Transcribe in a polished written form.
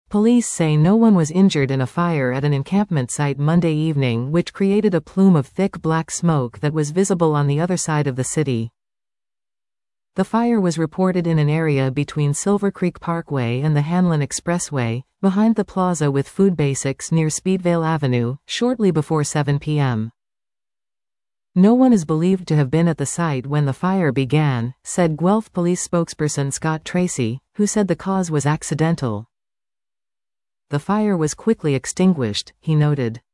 Police say no one was injured in a fire at an encampment site Monday evening, which created a plume of thick black smoke that was visible on the other side of the city. The fire was reported in an area between Silver Creek Parkway and the Hanlon Expressway, behind the plaza with Food Basics near Speedvale Avenue, shortly before 7 p.m. No one is believed to have been at the site when the fire began, said Guelph Police spokesperson Scott Tracy, who said the cause was accidental. The fire was quickly extinguished, he noted.